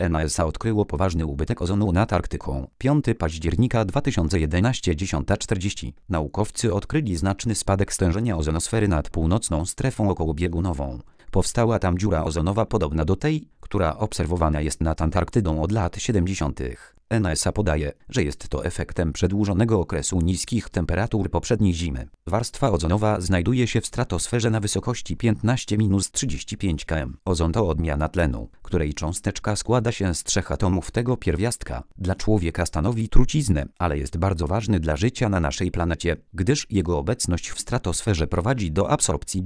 NASA odkryło poważny ubytek ozonu nad Arktyką. 5 października 2011, 10:40. Naukowcy odkryli znaczny spadek stężenia ozonosfery nad północną strefą okołobiegunową. Powstała tam dziura ozonowa podobna do tej, która obserwowana jest nad Antarktydą od lat 70. NASA podaje, że jest to efektem przedłużonego okresu niskich temperatur poprzedniej zimy. Warstwa ozonowa znajduje się w stratosferze na wysokości 15-35 km. Ozon to odmiana tlenu, której cząsteczka składa się z 3 atomów tego pierwiastka. Dla człowieka stanowi truciznę, ale jest bardzo ważny dla życia na naszej planecie, gdyż jego obecność w stratosferze prowadzi do absorpcji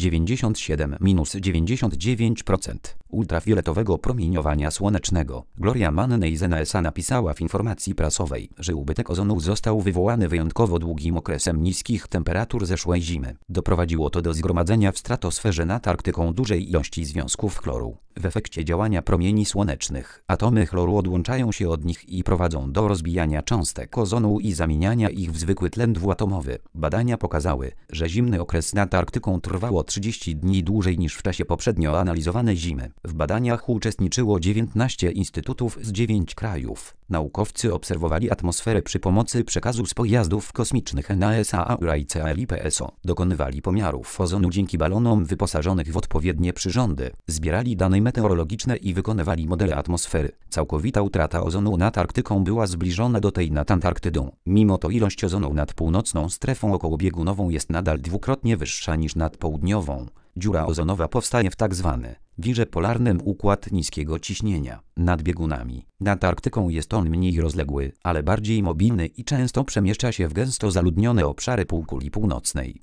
97-99% ultrafioletowego promieniowania słonecznego. Gloria Manney z NASA napisała w informacji prasowej, że ubytek ozonu został wywołany wyjątkowo długim okresem niskich temperatur zeszłej zimy. Doprowadziło to do zgromadzenia w stratosferze nad Arktyką dużej ilości związków chloru. W efekcie działania promieni słonecznych atomy chloru odłączają się od nich i prowadzą do rozbijania cząstek ozonu i zamieniania ich w zwykły tlen dwuatomowy. Badania pokazały, że zimny okres nad Arktyką trwało 30 dni dłużej niż w czasie poprzednio analizowanej zimy. W badaniach uczestniczyło 19 instytutów z 9 krajów. Naukowcy obserwowali atmosferę przy pomocy przekazu z pojazdów kosmicznych NASA i CLIPSO. Dokonywali pomiarów ozonu dzięki balonom wyposażonych w odpowiednie przyrządy. Zbierali dane meteorologiczne i wykonywali modele atmosfery. Całkowita utrata ozonu nad Arktyką była zbliżona do tej nad Antarktydą. Mimo to ilość ozonu nad północną strefą okołobiegunową jest nadal dwukrotnie wyższa niż nad południową. Dziura ozonowa powstaje w tzw. wirze polarnym układ niskiego ciśnienia. Nad biegunami. Nad Arktyką jest on mniej rozległy, ale bardziej mobilny i często przemieszcza się w gęsto zaludnione obszary półkuli północnej.